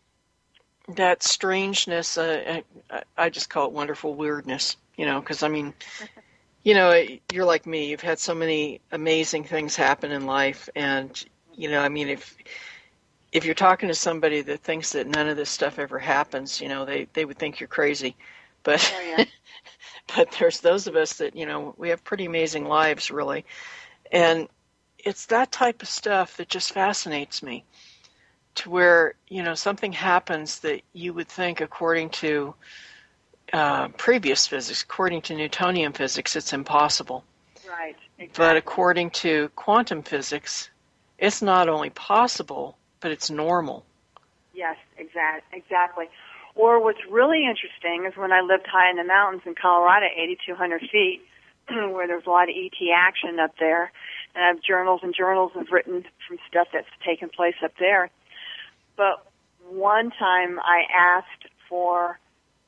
that strangeness. Uh, I, I just call it wonderful weirdness. You know, because I mean, you know, you're like me. You've had so many amazing things happen in life, and you know, I mean, if if you're talking to somebody that thinks that none of this stuff ever happens, you know, they they would think you're crazy. But. Oh, yeah. But there's those of us that, you know, we have pretty amazing lives, really. And it's that type of stuff that just fascinates me, to where, you know, something happens that you would think, according to uh, previous physics, according to Newtonian physics, it's impossible. Right, exactly. But according to quantum physics, it's not only possible, but it's normal. Yes, exact, exactly. Or what's really interesting is when I lived high in the mountains in Colorado, eighty-two hundred feet, where there's a lot of E T action up there, and I have journals and journals have written from stuff that's taken place up there. But one time I asked for,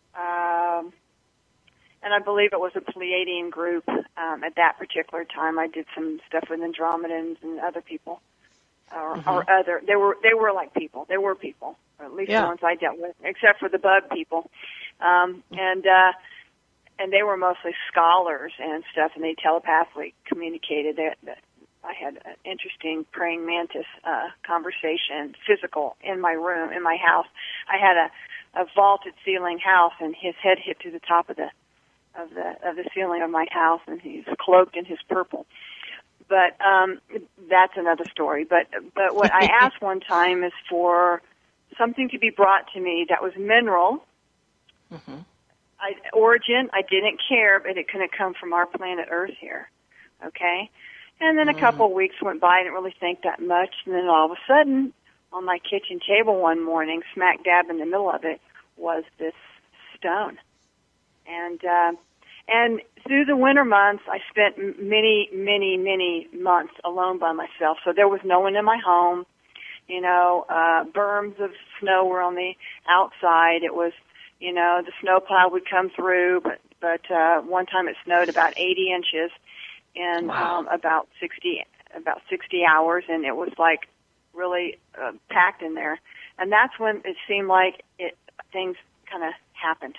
um, and I believe it was a Pleiadian group um, at that particular time. I did some stuff with Andromedans and other people, or, mm-hmm. or other. They were they were like people. They were people. Or at least yeah. the ones I dealt with, except for the bug people. Um, and uh, and they were mostly scholars and stuff, and they telepathically communicated. That, that I had an interesting praying mantis uh, conversation, physical, in my room, in my house. I had a, a vaulted ceiling house, and his head hit to the top of the of the of the ceiling of my house, and he's cloaked in his purple. But um, that's another story. But but what I asked one time is for something to be brought to me that was mineral. Mm-hmm. I, origin, I didn't care, but it couldn't come from our planet Earth here. Okay? And then a mm. couple of weeks went by. I didn't really think that much. And then all of a sudden, on my kitchen table one morning, smack dab in the middle of it, was this stone. And uh, and through the winter months, I spent many, many, many months alone by myself. So there was no one in my home. You know, uh, berms of snow were on the outside. It was, you know, the snowplow would come through, but, but, uh, one time it snowed about eighty inches in, wow. um, about sixty, about sixty hours, and it was like really, uh, packed in there. And that's when it seemed like it, things kind of happened.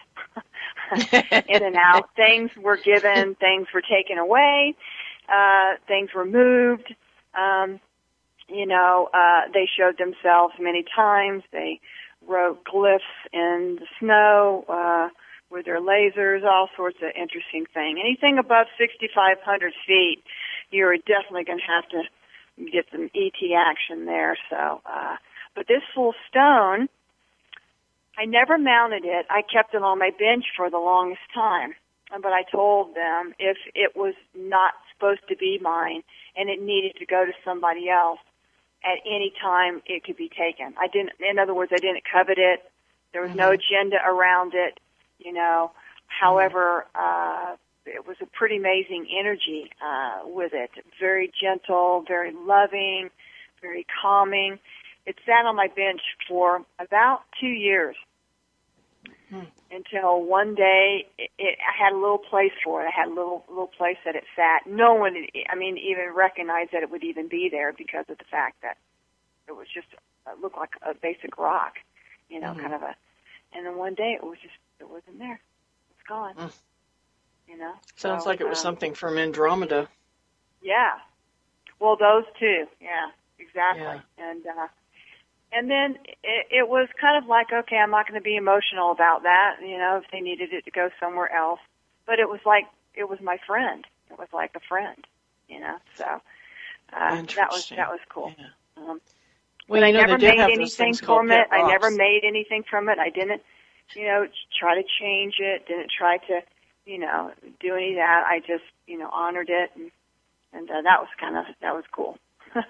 In and out. Things were given, things were taken away, uh, things were moved, um, You know, uh, they showed themselves many times. They wrote glyphs in the snow uh, with their lasers, all sorts of interesting things. Anything above sixty-five hundred feet, you're definitely going to have to get some E T action there. So, uh, but this full stone, I never mounted it. I kept it on my bench for the longest time. But I told them if it was not supposed to be mine and it needed to go to somebody else, at any time it could be taken. I didn't, in other words, I didn't covet it. There was mm-hmm. no agenda around it, you know. However, uh, it was a pretty amazing energy uh, with it. Very gentle, very loving, very calming. It sat on my bench for about two years mm-hmm. until one day it, it, I had a little place for it. I had a little little place that it sat. No one, I mean, even recognized that it would even be there because of the fact that it was just it looked like a basic rock, you know, mm-hmm. kind of a. And then one day it was just it wasn't there. It's gone. Mm. You know. Sounds so, like it was um, something from Andromeda. Yeah. Well, those two. Yeah, exactly. Yeah. And uh, and then it, it was kind of like, okay, I'm not going to be emotional about that. You know, if they needed it to go somewhere else, but it was like it was my friend. It was like a friend. You know, so uh, that was that was cool. Yeah. Um, well, but you know, I never they did made have those anything things called from pet it. I never rocks. made anything from it. I didn't, you know, try to change it. Didn't try to, you know, do any of that. I just, you know, honored it, and and uh, that was kind of that was cool.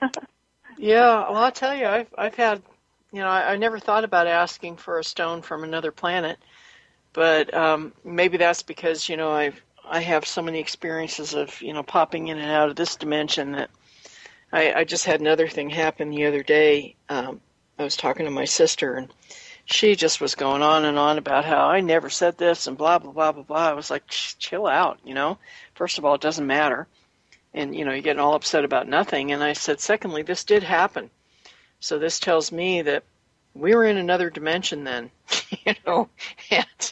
Yeah, well, I'll tell you, I've I've had, you know, I, I never thought about asking for a stone from another planet, but um, maybe that's because, you know, I I have so many experiences of, you know, popping in and out of this dimension that I, I just had another thing happen the other day. Um, I was talking to my sister, and she just was going on and on about how I never said this and blah, blah, blah, blah, blah. I was like, chill out, you know. First of all, it doesn't matter. And, you know, you're getting all upset about nothing. And I said, secondly, this did happen. So this tells me that we were in another dimension then, you know. And,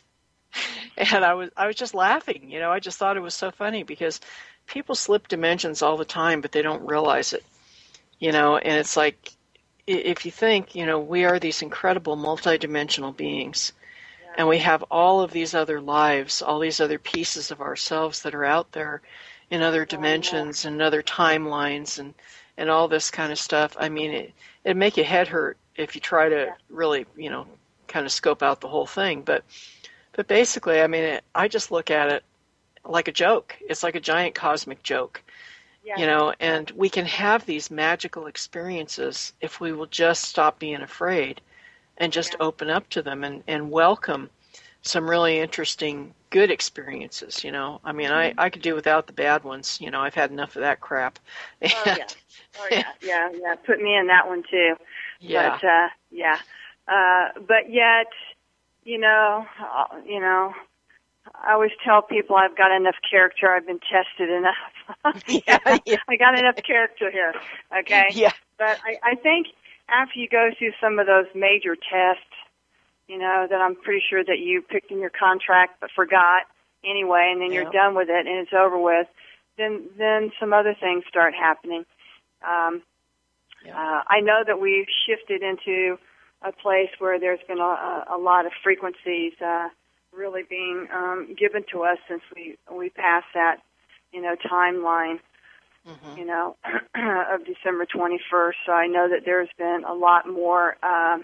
and I was I was just laughing, you know. I just thought it was so funny because people slip dimensions all the time, but they don't realize it, you know. And it's like, if you think, you know, we are these incredible multidimensional beings, yeah. and we have all of these other lives, all these other pieces of ourselves that are out there in other dimensions and other timelines and, and all this kind of stuff. I mean, it, it'd make your head hurt if you try to really, you know, kind of scope out the whole thing. But, but basically, I mean, it, I just look at it like a joke. It's like a giant cosmic joke. Yeah. You know, and we can have these magical experiences if we will just stop being afraid and just yeah. open up to them and, and welcome some really interesting, good experiences, you know. I mean, mm-hmm. I, I could do without the bad ones. You know, I've had enough of that crap. Oh, yeah. Oh, yeah. Yeah, yeah. Put me in that one, too. Yeah. But, uh, yeah. Uh, but yet, you know, uh, you know, I always tell people I've got enough character. I've been tested enough. yeah, yeah. I got enough character here, okay? Yeah. But I, I think after you go through some of those major tests, you know, that I'm pretty sure that you picked in your contract but forgot anyway, and then yeah. you're done with it and it's over with, then then some other things start happening. Um, yeah. uh, I know that we've shifted into a place where there's been a, a lot of frequencies uh, really being um, given to us since we we passed that, you know, timeline, mm-hmm. you know, of December twenty-first. So I know that there's been a lot more um,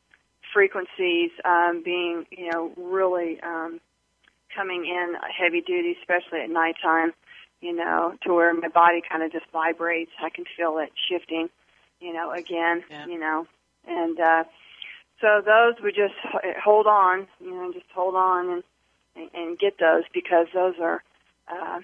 frequencies um, being, you know, really um, coming in heavy duty, especially at nighttime, you know, to where my body kind of just vibrates. I can feel it shifting, you know, again, yeah. you know, and uh, so those would just hold on, you know, just hold on and, and, and get those because those are uh,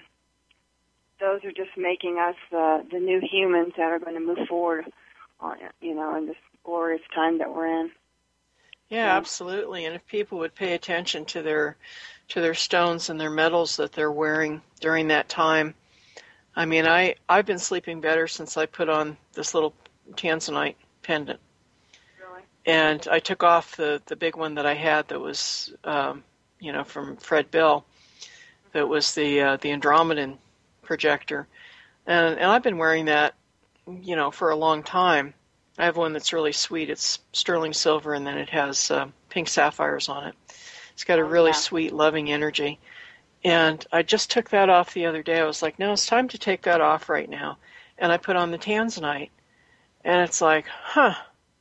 those are just making us uh, the new humans that are going to move forward, on, you know, in this glorious time that we're in. Yeah, yeah, absolutely. And if people would pay attention to their to their stones and their metals that they're wearing during that time, I mean, I I've been sleeping better since I put on this little tanzanite pendant. And I took off the, the big one that I had that was, um, you know, from Fred Bill, that was the uh, the Andromedan projector. And, and I've been wearing that, you know, for a long time. I have one that's really sweet. It's sterling silver, and then it has uh, pink sapphires on it. It's got a really oh, yeah. sweet, loving energy. And I just took that off the other day. I was like, no, it's time to take that off right now. And I put on the tanzanite. And it's like, huh.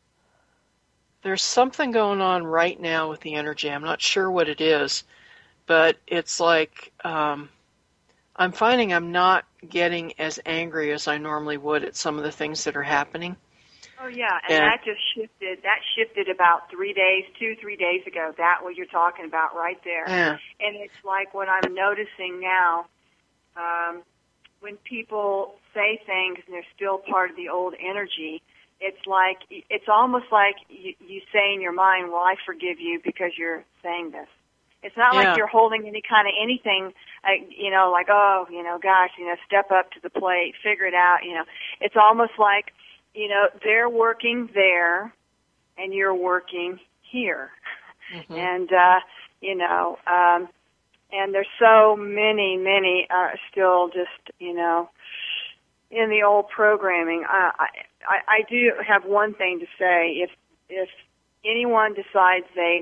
There's something going on right now with the energy. I'm not sure what it is, but it's like um, I'm finding I'm not getting as angry as I normally would at some of the things that are happening. Oh, yeah, and, and that just shifted. That shifted about three days, two, three days ago. That what you're talking about right there. Yeah. And it's like what I'm noticing now, um, when people say things and they're still part of the old energy, it's like, it's almost like you, you say in your mind, well, I forgive you because you're saying this. It's not yeah. like you're holding any kind of anything, uh, you know, like, oh, you know, gosh, you know, step up to the plate, figure it out, you know. It's almost like, you know, they're working there and you're working here. Mm-hmm. And, uh, you know, um, and there's so many, many uh, still just, you know, in the old programming. Uh, I, I I do have one thing to say. If if anyone decides they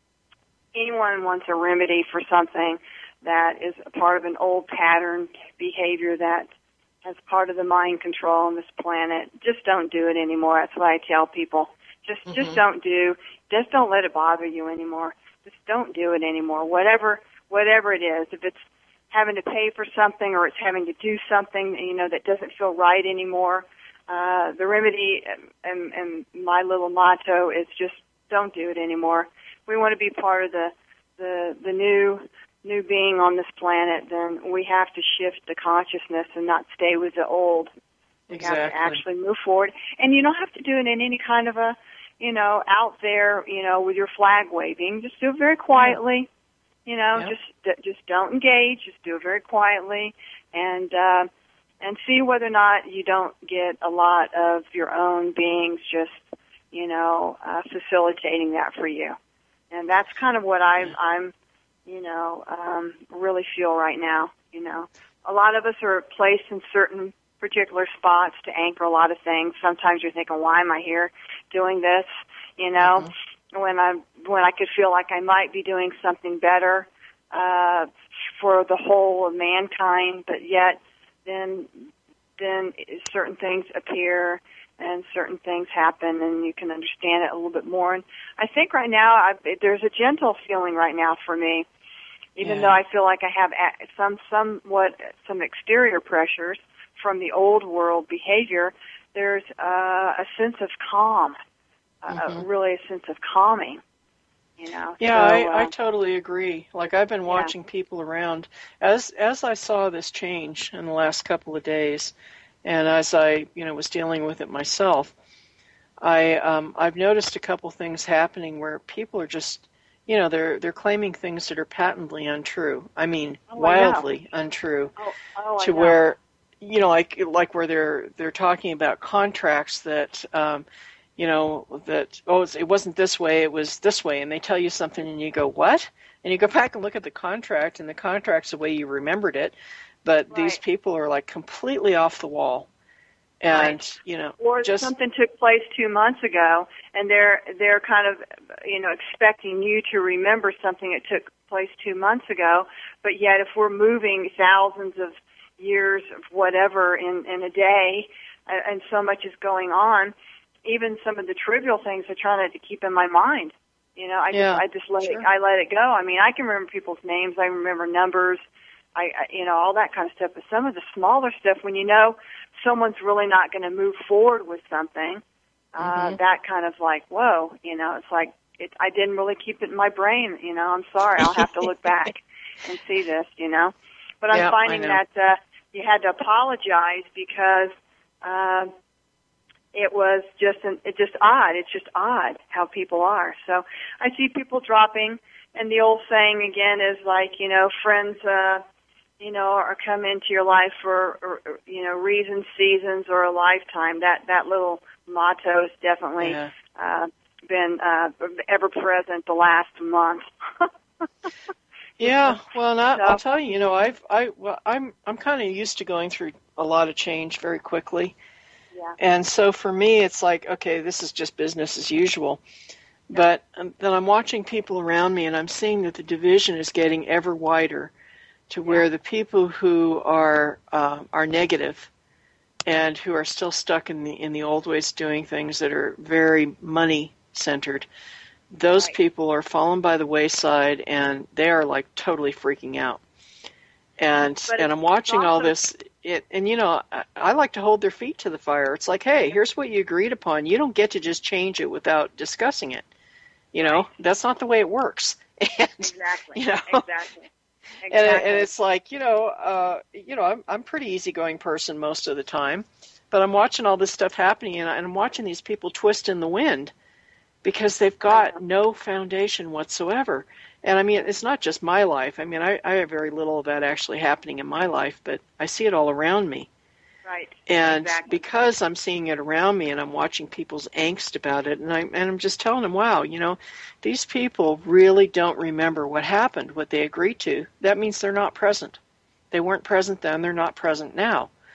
anyone wants a remedy for something that is a part of an old pattern behavior that has part of the mind control on this planet, just don't do it anymore. That's what I tell people. Just mm-hmm. just don't do. Just don't let it bother you anymore. Just don't do it anymore. Whatever whatever it is, if it's having to pay for something or it's having to do something, you know, that doesn't feel right anymore, uh, the remedy and, and my little motto is just don't do it anymore. We want to be part of the the the new new being on this planet, then we have to shift the consciousness and not stay with the old. We exactly. have to actually move forward. And you don't have to do it in any kind of a, you know, out there, you know, with your flag waving. Just do it very quietly. You know, yep. just just don't engage. Just do it very quietly, and uh, and see whether or not you don't get a lot of your own beings just, you know, uh, facilitating that for you. And that's kind of what I'm, I'm you know, um, really feel right now. You know, a lot of us are placed in certain particular spots to anchor a lot of things. Sometimes you're thinking, why am I here doing this? You know, mm-hmm. when I when I could feel like I might be doing something better uh, for the whole of mankind, but yet then then certain things appear and certain things happen, and you can understand it a little bit more. And I think right now I've, there's a gentle feeling right now for me, even yeah. though I feel like I have some somewhat some exterior pressures from the old world behavior. There's uh, a sense of calm, mm-hmm. uh, really a sense of calming. You know. Yeah, so, I, uh, I totally agree. Like I've been watching yeah. people around as as I saw this change in the last couple of days. And as I, you know, was dealing with it myself, I, um, I've noticed a couple things happening where people are just, you know, they're they're claiming things that are patently untrue. I mean, oh, wildly I untrue. Oh, oh, to I know. where, you know, like like where they're they're talking about contracts that, um, you know, that oh, it wasn't this way, it was this way, and they tell you something, and you go, what? And you go back and look at the contract, and the contract's the way you remembered it. But right. these people are like completely off the wall, and right. you know, or just something took place two months ago, and they're they're kind of, you know, expecting you to remember something that took place two months ago. But yet, if we're moving thousands of years of whatever in in a day, and so much is going on, even some of the trivial things are trying to keep in my mind. You know, I yeah, just I just let sure. it I let it go. I mean, I can remember people's names. I remember numbers. I, I, you know, all that kind of stuff. But some of the smaller stuff, when you know someone's really not going to move forward with something, uh, mm-hmm. that kind of like, whoa, you know, it's like, it, I didn't really keep it in my brain, you know, I'm sorry, I'll have to look back and see this, you know. But I'm yeah, finding that uh, you had to apologize because uh, it was just, an, it just odd. It's just odd how people are. So I see people dropping, and the old saying again is like, you know, friends, uh, you know, or come into your life for, or, or, you know, reasons, seasons, or a lifetime. That that little motto has definitely yeah. uh, been uh, ever present the last month. yeah, well, and I, so, I'll tell you, you know, I've I well, I'm I'm kind of used to going through a lot of change very quickly, yeah. and so for me, it's like, okay, this is just business as usual. Yeah. But um, then I'm watching people around me, and I'm seeing that the division is getting ever wider. To where yeah. the people who are uh, are negative and who are still stuck in the in the old ways of doing things that are very money centered, those right. people are fallen by the wayside, and they are like totally freaking out. And but and I'm watching also, all this. It, and you know, I, I like to hold their feet to the fire. It's like, hey, here's what you agreed upon. You don't get to just change it without discussing it. You know, right. that's not the way it works. And, exactly. You know, exactly. And, it, Exactly. and it's like, you know, uh, you know, I'm I'm a pretty easygoing person most of the time, but I'm watching all this stuff happening, and, I, and I'm watching these people twist in the wind because they've got no foundation whatsoever. And I mean, it's not just my life. I mean, I, I have very little of that actually happening in my life, but I see it all around me. Right. And exactly. because I'm seeing it around me and I'm watching people's angst about it, and I'm, and I'm just telling them, wow, you know, these people really don't remember what happened, what they agreed to. That means they're not present. They weren't present then, they're not present now.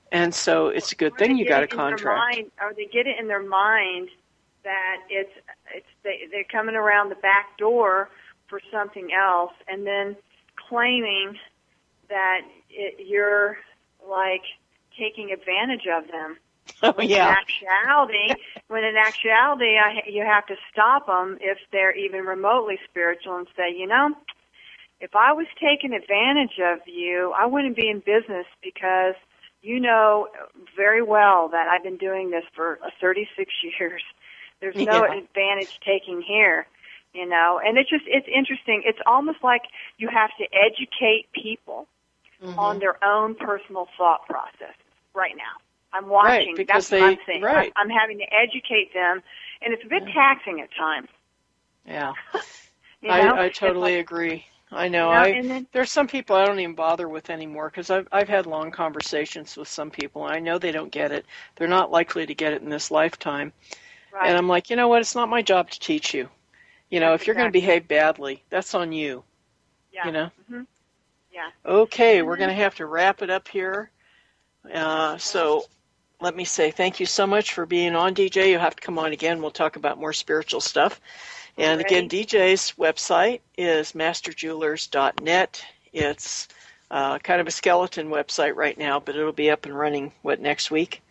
And so it's a good thing you got a contract. Mind, or they get it in their mind that it's it's they, they're coming around the back door for something else, and then claiming that it, you're like taking advantage of them. Oh, when yeah. In actuality, when in actuality, I, you have to stop them if they're even remotely spiritual and say, you know, if I was taking advantage of you, I wouldn't be in business, because you know very well that I've been doing this for thirty-six years. There's no Yeah. advantage taking here, you know. And it's just, it's interesting. It's almost like you have to educate people mm-hmm. on their own personal thought processes right now. I'm watching. Right, because That's they, what I'm saying. right. I'm, I'm having to educate them, and it's a bit taxing at times. Yeah. you know? I, I totally like, agree. I know. You know, I and then, there's some people I don't even bother with anymore, because I've I've had long conversations with some people, and I know they don't get it. They're not likely to get it in this lifetime. right. And I'm like, you know what? It's not my job to teach you. You know, That's if you're exactly. going to behave badly, that's on you. Yeah. You know. Mm-hmm. Yeah. Okay, and we're then, going to have to wrap it up here. Uh, so. Let me say thank you so much for being on, D J. You'll have to come on again. We'll talk about more spiritual stuff. And ready. again, D J's website is master jewelers dot net. It's uh, kind of a skeleton website right now, but it'll be up and running, what, next week?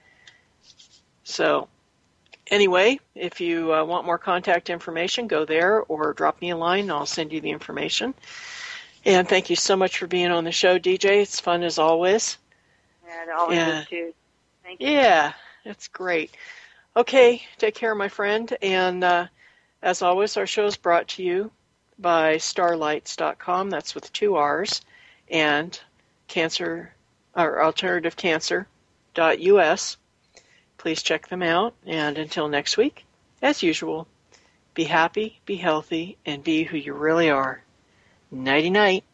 So anyway, if you uh, want more contact information, go there or drop me a line and I'll send you the information. And thank you so much for being on the show, D J. It's fun as always. Yeah, it always and, is too. Thank you. Yeah, that's great. Okay, take care, my friend. And uh, as always, our show is brought to you by starlights dot com. That's with two R's. And cancer, or alternative cancer dot U S. Please check them out. And until next week, as usual, be happy, be healthy, and be who you really are. Nighty-night.